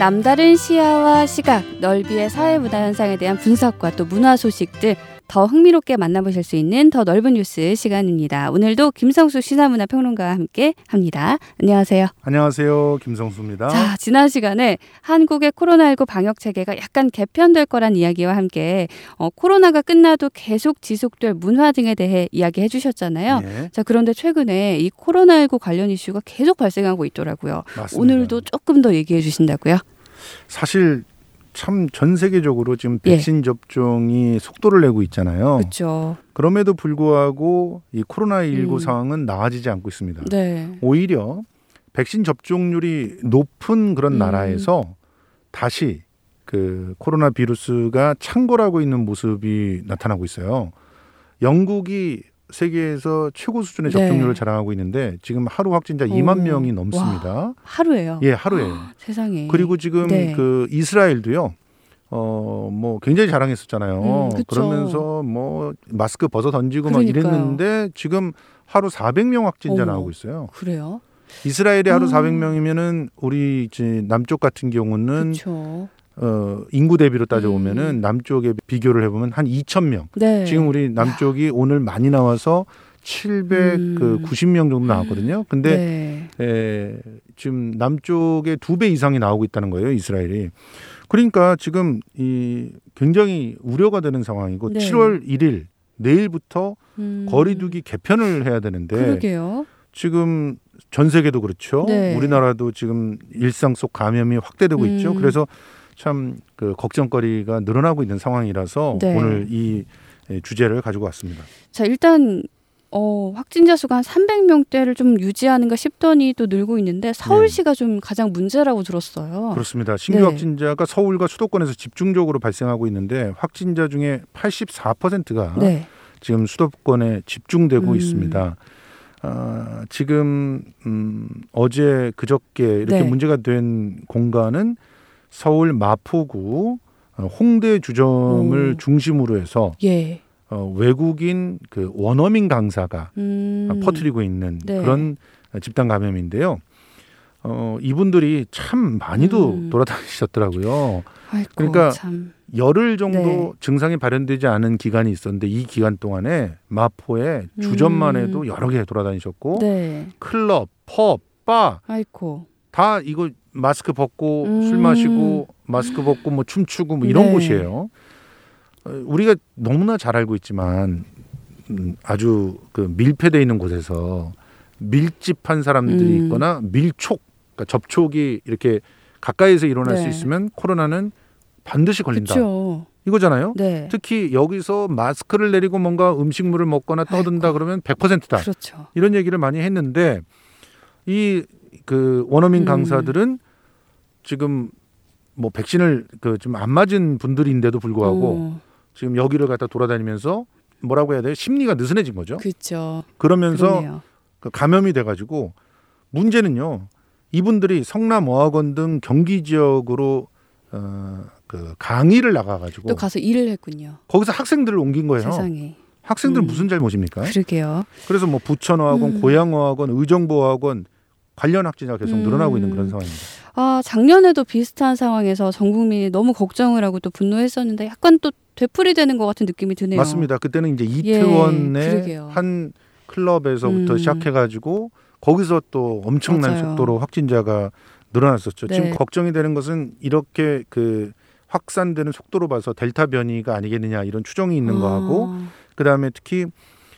남다른 시야와 시각, 넓이의 사회문화 현상에 대한 분석과 또 문화 소식들 더 흥미롭게 만나보실 수 있는 더 넓은 뉴스 시간입니다. 오늘도 김성수 시사문화평론가와 함께 합니다. 안녕하세요. 안녕하세요. 김성수입니다. 자, 지난 시간에 한국의 코로나19 방역 체계가 약간 개편될 거란 이야기와 함께 코로나가 끝나도 계속 지속될 문화 등에 대해 이야기해 주셨잖아요. 네. 자, 그런데 최근에 이 코로나19 관련 이슈가 계속 발생하고 있더라고요. 맞습니다. 오늘도 조금 더 얘기해 주신다고요? 사실 참 전 세계적으로 지금 백신 접종이 속도를 내고 있잖아요. 그렇죠. 그럼에도 불구하고 이 코로나19 상황은 나아지지 않고 있습니다. 네. 오히려 백신 접종률이 높은 그런 나라에서 다시 그 코로나 바이러스가 창궐하고 있는 모습이 나타나고 있어요. 영국이 세계에서 최고 수준의 접종률을 자랑하고 있는데 지금 하루 확진자 2만 명이 넘습니다. 와, 하루예요? 예, 하루에. 세상에. 그리고 지금 그 이스라엘도요. 뭐 굉장히 자랑했었잖아요. 그러면서 뭐 마스크 벗어 던지고 막 이랬는데 지금 하루 400명 확진자 나오고 있어요. 그래요? 이스라엘이 하루 400명이면은 우리 이제 남쪽 같은 경우는 그쵸. 인구 대비로 따져보면은 남쪽에 비교를 해보면 한 2,000명. 네. 지금 우리 남쪽이 오늘 많이 나와서 790명 정도 나왔거든요. 근데 지금 남쪽에 2배 이상이 나오고 있다는 거예요, 이스라엘이. 그러니까 지금 이 굉장히 우려가 되는 상황이고 7월 1일 내일부터 거리두기 개편을 해야 되는데 그러게요. 지금 전 세계도 그렇죠. 우리나라도 지금 일상 속 감염이 확대되고 있죠. 그래서 참 그 걱정거리가 늘어나고 있는 상황이라서 오늘 이 주제를 가지고 왔습니다. 자, 일단 확진자 수가 한 300명대를 좀 유지하는가 싶더니 또 늘고 있는데 서울시가 좀 가장 문제라고 들었어요. 그렇습니다. 신규 확진자가 서울과 수도권에서 집중적으로 발생하고 있는데 확진자 중에 84%가 지금 수도권에 집중되고 있습니다. 지금 어제 그저께 이렇게 문제가 된 공간은 서울 마포구 홍대 주점을 중심으로 해서 외국인 그 원어민 강사가 퍼뜨리고 있는 그런 집단 감염인데요. 이분들이 참 많이도 돌아다니셨더라고요. 아이고, 그러니까 참. 열흘 정도 증상이 발현되지 않은 기간이 있었는데 이 기간 동안에 마포에 주점만 해도 여러 개 돌아다니셨고 클럽, 펍, 바 다 이거 마스크 벗고 술 마시고 마스크 벗고 뭐 춤추고 뭐 이런 곳이에요. 우리가 너무나 잘 알고 있지만 아주 그 밀폐되어 있는 곳에서 밀집한 사람들이 있거나 밀촉, 그러니까 접촉이 이렇게 가까이서 일어날 수 있으면 코로나는 반드시 걸린다. 그쵸. 이거잖아요. 특히 여기서 마스크를 내리고 뭔가 음식물을 먹거나 떠든다 그러면 100%다. 그렇죠. 이런 얘기를 많이 했는데 이 그 원어민 강사들은 지금 뭐 백신을 그 좀 안 맞은 분들인데도 불구하고 지금 여기를 갖다 돌아다니면서 뭐라고 해야 돼요? 심리가 느슨해진 거죠. 그렇죠. 그러면서 그 감염이 돼가지고 문제는요. 이분들이 성남어학원 등 경기 지역으로 그 강의를 나가가지고 또 가서 일을 했군요. 거기서 학생들을 옮긴 거예요. 세상에. 학생들은 무슨 잘못입니까? 그러게요. 그래서 뭐 부천어학원, 고양어학원, 의정부어학원 관련 확진자가 계속 늘어나고 있는 그런 상황입니다. 작년에도 비슷한 상황에서 전 국민이 너무 걱정을 하고 또 분노했었는데 약간 또 되풀이되는 것 같은 느낌이 드네요. 맞습니다. 그때는 이제 이태원의 한 클럽에서부터 시작해가지고 거기서 또 엄청난 속도로 확진자가 늘어났었죠. 지금 걱정이 되는 것은 이렇게 그 확산되는 속도로 봐서 델타 변이가 아니겠느냐 이런 추정이 있는 거하고 그다음에 특히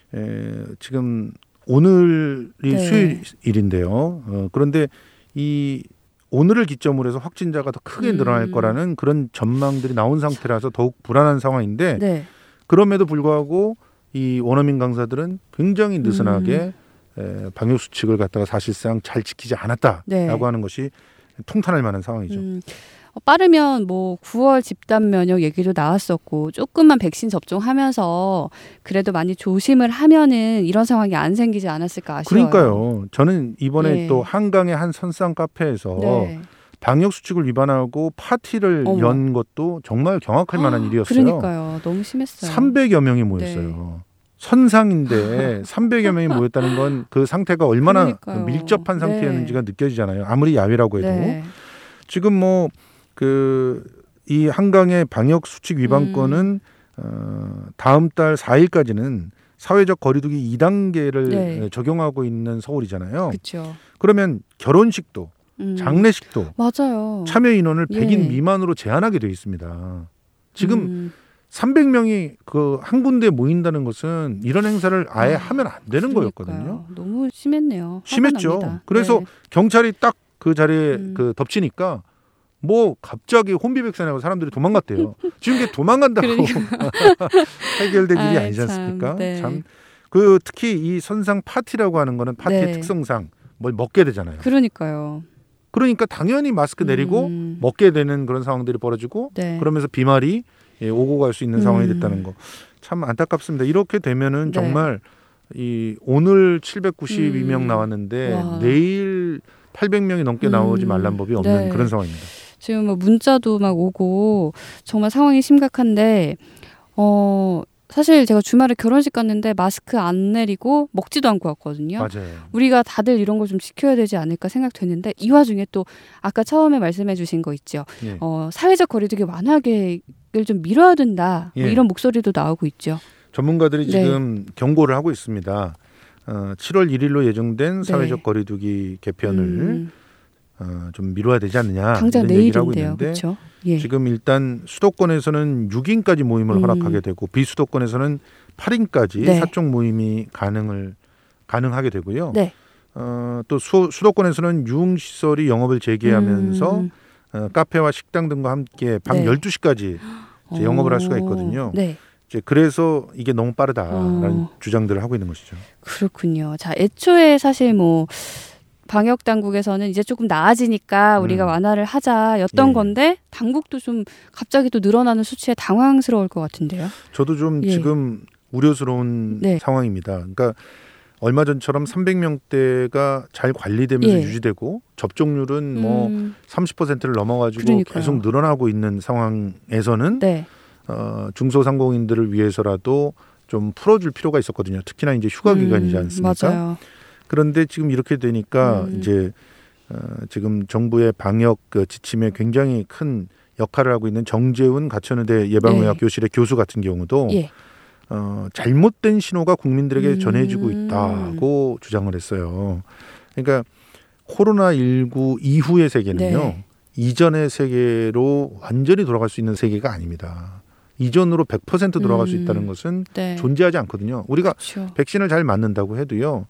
지금 오늘이 수요일인데요. 그런데 이 오늘을 기점으로 해서 확진자가 더 크게 늘어날 거라는 그런 전망들이 나온 상태라서 더욱 불안한 상황인데 그럼에도 불구하고 이 원어민 강사들은 굉장히 느슨하게 방역 수칙을 갖다가 사실상 잘 지키지 않았다라고 하는 것이 통탄할 만한 상황이죠. 빠르면 뭐 9월 집단 면역 얘기도 나왔었고 조금만 백신 접종하면서 그래도 많이 조심을 하면은 이런 상황이 안 생기지 않았을까 아쉬워요. 그러니까요. 저는 이번에 또 한강의 한 선상 카페에서 방역 수칙을 위반하고 파티를 연 것도 정말 경악할 만한 일이었어요. 그러니까요. 너무 심했어요. 300여 명이 모였어요. 선상인데 300여 명이 모였다는 건 그 상태가 얼마나 밀접한 상태였는지가 느껴지잖아요. 아무리 야외라고 해도. 지금 뭐 이 한강의 방역 수칙 위반건은 다음 달 4일까지는 사회적 거리두기 2단계를 네. 적용하고 있는 서울이잖아요. 그렇죠. 그러면 결혼식도 장례식도 맞아요. 참여 인원을 100인 미만으로 제한하게 되어 있습니다. 지금 300명이 한 군데에 모인다는 것은 이런 행사를 아예 하면 안 되는 거였거든요. 너무 심했네요. 심했죠. 납니다. 그래서 네. 경찰이 딱 그 자리에 덮치니까 뭐 갑자기 혼비백산하고 사람들이 도망갔대요. 지금 이게 도망간다고 해결될 일이 아니지 않습니까? 네. 참 특히 이 선상 파티라고 하는 거는 파티의 특성상 뭘 먹게 되잖아요. 그러니까 당연히 마스크 내리고 먹게 되는 그런 상황들이 벌어지고 그러면서 비말이 오고 갈 수 있는 상황이 됐다는 거 참 안타깝습니다. 이렇게 되면은 정말 오늘 792명 나왔는데 내일 800명이 넘게 나오지 말란 법이 없는 그런 상황입니다. 지금 뭐 문자도 막 오고 정말 상황이 심각한데 사실 제가 주말에 결혼식 갔는데 마스크 안 내리고 먹지도 않고 왔거든요. 맞아요. 우리가 다들 이런 거 좀 지켜야 되지 않을까 생각되는데 이 와중에 또 아까 처음에 말씀해 주신 거 있죠. 사회적 거리두기 완화계획을 좀 미뤄야 된다. 뭐 이런 목소리도 나오고 있죠. 전문가들이 지금 경고를 하고 있습니다. 7월 1일로 예정된 사회적 거리두기 개편을 좀 미뤄야 되지 않느냐 당장 이런 얘기를 하고 내일인데요. 있는데 그렇죠? 지금 일단 수도권에서는 6인까지 모임을 허락하게 되고 비수도권에서는 8인까지 사적 모임이 가능하게 되고요. 또 수도권에서는 유흥시설이 영업을 재개하면서 카페와 식당 등과 함께 밤 12시까지 이제 영업을 할 수가 있거든요. 이제 그래서 이게 너무 빠르다라는 주장들을 하고 있는 것이죠. 그렇군요. 자, 애초에 사실 뭐 방역 당국에서는 이제 조금 나아지니까 우리가 완화를 하자였던 건데 당국도 좀 갑자기 또 늘어나는 수치에 당황스러울 것 같은데요. 저도 좀 지금 우려스러운 상황입니다. 그러니까 얼마 전처럼 300명대가 잘 관리되면서 유지되고 접종률은 뭐 30%를 넘어가지고 계속 늘어나고 있는 상황에서는 중소상공인들을 위해서라도 좀 풀어줄 필요가 있었거든요. 특히나 이제 휴가 기간이지 않습니까? 맞아요. 그런데 지금 이렇게 되니까 이제 지금 정부의 방역 지침에 굉장히 큰 역할을 하고 있는 정재훈 가천의대 예방의학 교실의 교수 같은 경우도 잘못된 신호가 국민들에게 전해지고 있다고 주장을 했어요. 그러니까 코로나19 이후의 세계는요. 이전의 세계로 완전히 돌아갈 수 있는 세계가 아닙니다. 이전으로 100% 돌아갈 수 있다는 것은 존재하지 않거든요. 우리가 백신을 잘 맞는다고 해도요.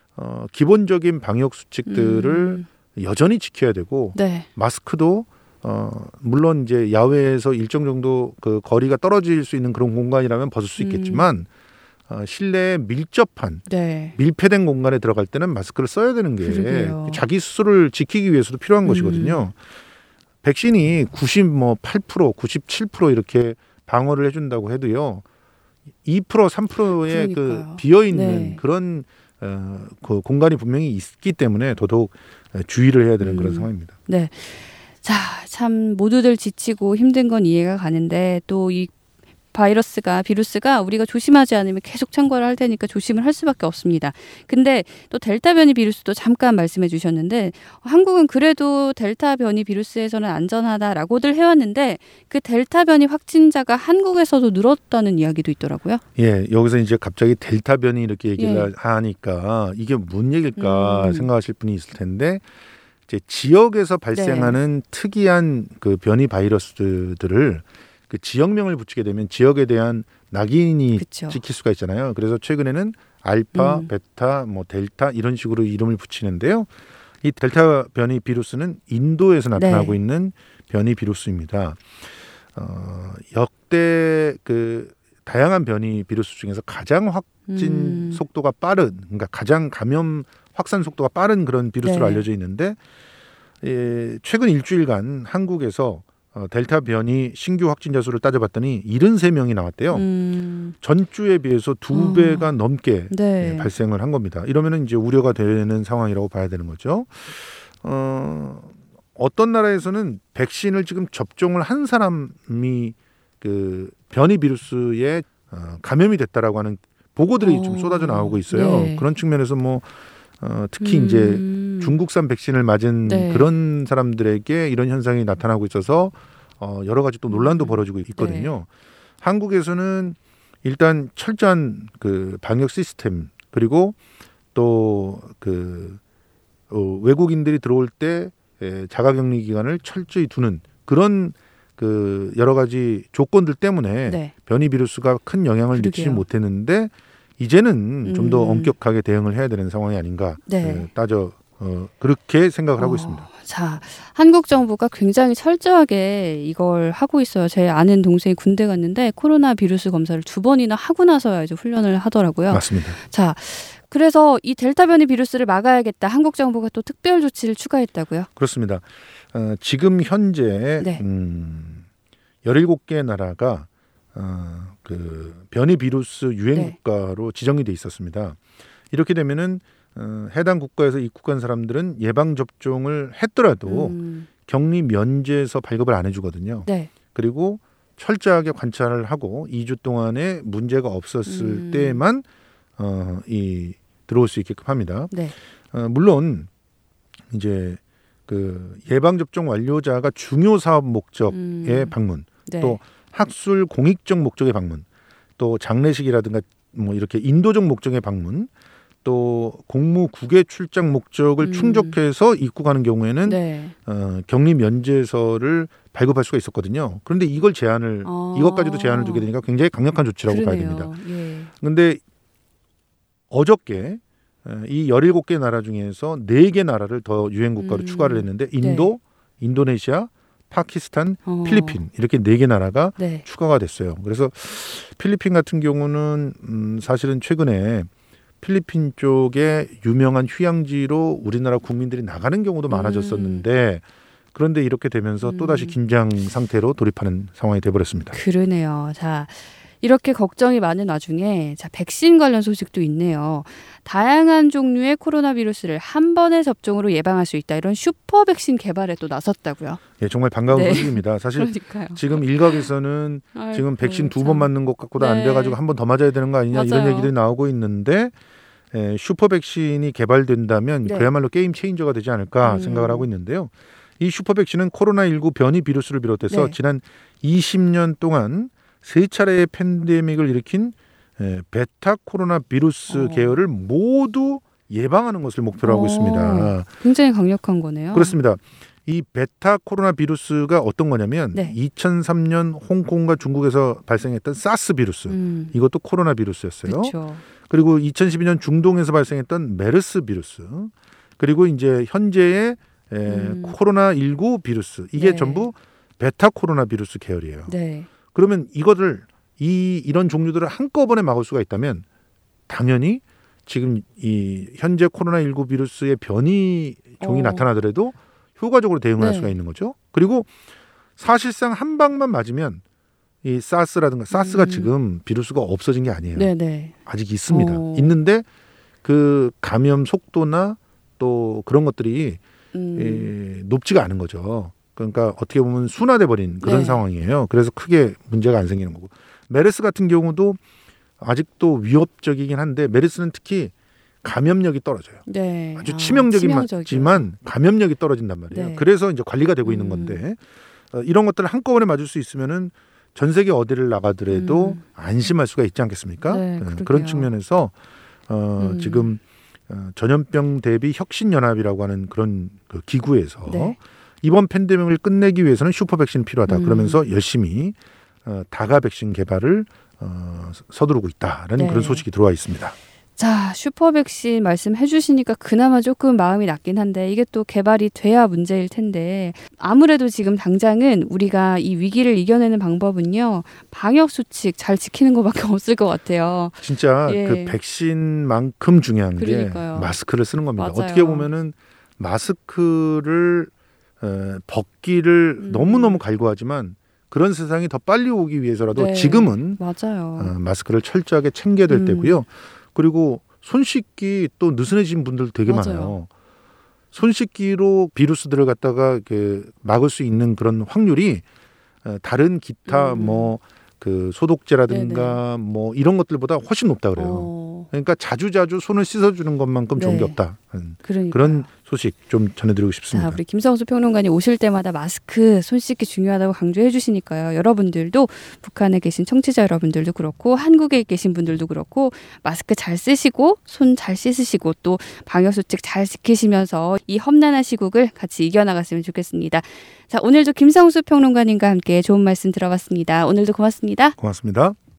기본적인 방역 수칙들을 여전히 지켜야 되고 마스크도 물론 이제 야외에서 일정 정도 그 거리가 떨어질 수 있는 그런 공간이라면 벗을 수 있겠지만 실내에 밀접한 밀폐된 공간에 들어갈 때는 마스크를 써야 되는 게 자기 스스로를 지키기 위해서도 필요한 것이거든요. 백신이 98%, 97% 이렇게 방어를 해준다고 해도요. 2%, 3%의 그 비어 있는 그런 그 공간이 분명히 있기 때문에 더더욱 주의를 해야 되는 그런 상황입니다. 네. 자, 참 모두들 지치고 힘든 건 이해가 가는데 또 이 비루스가 우리가 조심하지 않으면 계속 창궐을 할 테니까 조심을 할 수밖에 없습니다. 근데 또 델타 변이 비루스도 잠깐 말씀해 주셨는데 한국은 그래도 델타 변이 비루스에서는 안전하다라고들 해왔는데 그 델타 변이 확진자가 한국에서도 늘었다는 이야기도 있더라고요. 여기서 이제 갑자기 델타 변이 이렇게 얘기를 하니까 이게 뭔 얘기일까 생각하실 분이 있을 텐데 이제 지역에서 발생하는 특이한 그 변이 바이러스들을 그 지역명을 붙이게 되면 지역에 대한 낙인이 찍힐 수가 있잖아요. 그래서 최근에는 알파, 베타, 뭐 델타 이런 식으로 이름을 붙이는데요. 이 델타 변이 비루스는 인도에서 나타나고 있는 변이 비루스입니다. 역대 그 다양한 변이 비루스 중에서 가장 확진 속도가 빠른, 그러니까 가장 감염 확산 속도가 빠른 그런 비루스로 알려져 있는데 최근 일주일간 한국에서 델타 변이 신규 확진자 수를 따져봤더니 73명이 나왔대요. 전주에 비해서 2배가 넘게 발생을 한 겁니다. 이러면은 이제 우려가 되는 상황이라고 봐야 되는 거죠. 어떤 나라에서는 백신을 지금 접종을 한 사람이 그 변이 비루스에 감염이 됐다라고 하는 보고들이 좀 쏟아져 나오고 있어요. 그런 측면에서 뭐 특히 이제 중국산 백신을 맞은 네. 그런 사람들에게 이런 현상이 나타나고 있어서 여러 가지 또 논란도 벌어지고 있거든요. 네. 한국에서는 일단 철저한 그 방역 시스템 그리고 또 그 외국인들이 들어올 때 자가격리 기간을 철저히 두는 그런 그 여러 가지 조건들 때문에 네. 변이 비루스가 큰 영향을 미치지 못했는데 이제는 좀 더 엄격하게 대응을 해야 되는 상황이 아닌가 네. 그렇게 생각을 하고 있습니다. 자, 한국 정부가 굉장히 철저하게 이걸 하고 있어요. 제 아는 동생이 군대 갔는데 코로나 비루스 검사를 2번이나 하고 나서야 이제 훈련을 하더라고요. 맞습니다. 자, 그래서 이 델타 변이 비루스를 막아야겠다. 한국 정부가 또 특별 조치를 추가했다고요? 그렇습니다. 지금 현재 네. 17개의 나라가 그 변이 비루스 유행 국가로 지정이 돼 있었습니다. 이렇게 되면은 해당 국가에서 입국한 사람들은 예방 접종을 했더라도 격리 면제에서 발급을 안 해주거든요. 네. 그리고 철저하게 관찰을 하고 2주 동안에 문제가 없었을 때만 들어올 수 있게끔 합니다. 네. 물론 이제 그 예방 접종 완료자가 중요 사업 목적의 방문, 네. 또 학술 공익적 목적의 방문, 또 장례식이라든가 뭐 이렇게 인도적 목적의 방문, 또 공무 국외 출장 목적을 충족해서 입국하는 경우에는 네. 격리 면제서를 발급할 수가 있었거든요. 그런데 이걸 이것까지도 제한을 두게 되니까 굉장히 강력한 조치라고 봐야 됩니다. 그런데 어저께 이 17개 나라 중에서 4개 나라를 더 유행 국가로 추가를 했는데 인도, 인도네시아, 파키스탄, 필리핀 이렇게 4개 나라가 추가가 됐어요. 그래서 필리핀 같은 경우는 사실은 최근에 필리핀 쪽에 유명한 휴양지로 우리나라 국민들이 나가는 경우도 많아졌었는데 그런데 이렇게 되면서 또다시 긴장 상태로 돌입하는 상황이 돼버렸습니다. 그러네요. 자, 이렇게 걱정이 많은 와중에 백신 관련 소식도 있네요. 다양한 종류의 코로나 비루스를 한 번의 접종으로 예방할 수 있다. 이런 슈퍼 백신 개발에 또 나섰다고요. 예, 정말 반가운 소식입니다. 사실 그러니까요. 지금 일각에서는 지금 백신 2번 맞는 것 갖고도 안 돼가지고 한 번 더 맞아야 되는 거 아니냐 이런 얘기들이 나오고 있는데 슈퍼 백신이 개발된다면 그야말로 게임 체인저가 되지 않을까 생각을 하고 있는데요. 이 슈퍼 백신은 코로나19 변이 비루스를 비롯해서 지난 20년 동안 3차례의 팬데믹을 일으킨 베타 코로나 비루스 계열을 모두 예방하는 것을 목표로 하고 있습니다. 굉장히 강력한 거네요. 그렇습니다. 이 베타 코로나 비루스가 어떤 거냐면 2003년 홍콩과 중국에서 발생했던 사스 비루스 이것도 코로나 비루스였어요. 그렇죠. 그리고 2012년 중동에서 발생했던 메르스 비루스 그리고 이제 현재의 코로나19 비루스 이게 전부 베타 코로나 비루스 계열이에요. 그러면 이런 종류들을 한꺼번에 막을 수가 있다면 당연히 지금 이 현재 코로나19 비루스의 변이 종이 나타나더라도 효과적으로 대응을 할 수가 있는 거죠. 그리고 사실상 한 방만 맞으면 이 사스가 지금 비루스가 없어진 게 아니에요. 아직 있습니다. 있는데 그 감염 속도나 또 그런 것들이 높지가 않은 거죠. 그러니까 어떻게 보면 순화돼 버린 그런 상황이에요. 그래서 크게 문제가 안 생기는 거고. 메르스 같은 경우도 아직도 위협적이긴 한데 메르스는 특히 감염력이 떨어져요. 아주 치명적인 맞지만 감염력이 떨어진단 말이에요. 그래서 이제 관리가 되고 있는 건데 이런 것들을 한꺼번에 맞을 수 있으면은 전 세계 어디를 나가더라도 안심할 수가 있지 않겠습니까? 그런 측면에서 지금 전염병 대비 혁신연합이라고 하는 그런 그 기구에서 이번 팬데믹을 끝내기 위해서는 슈퍼 백신이 필요하다. 그러면서 열심히 다가 백신 개발을 서두르고 있다라는 그런 소식이 들어와 있습니다. 자, 슈퍼 백신 말씀해 주시니까 그나마 조금 마음이 낫긴 한데 이게 또 개발이 돼야 문제일 텐데 아무래도 지금 당장은 우리가 이 위기를 이겨내는 방법은요. 방역 수칙 잘 지키는 것밖에 없을 것 같아요. 진짜 그 백신만큼 중요한 게 마스크를 쓰는 겁니다. 어떻게 보면은 마스크를 벗기를 너무너무 갈구하지만 그런 세상이 더 빨리 오기 위해서라도 지금은 마스크를 철저하게 챙겨야 될 때고요. 그리고 손 씻기 또 느슨해진 분들 되게 많아요. 손 씻기로 비루스들을 갖다가 막을 수 있는 그런 확률이 다른 기타 뭐 그 소독제라든가 뭐 이런 것들보다 훨씬 높다 그래요. 그러니까 자주자주 손을 씻어주는 것만큼 좋은 게 없다. 그런 소식 좀 전해드리고 싶습니다. 자, 우리 김성수 평론가님 오실 때마다 마스크 손 씻기 중요하다고 강조해 주시니까요. 여러분들도 북한에 계신 청취자 여러분들도 그렇고 한국에 계신 분들도 그렇고 마스크 잘 쓰시고 손 잘 씻으시고 또 방역수칙 잘 지키시면서 이 험난한 시국을 같이 이겨나갔으면 좋겠습니다. 자, 오늘도 김성수 평론가님과 함께 좋은 말씀 들어봤습니다. 오늘도 고맙습니다. 고맙습니다.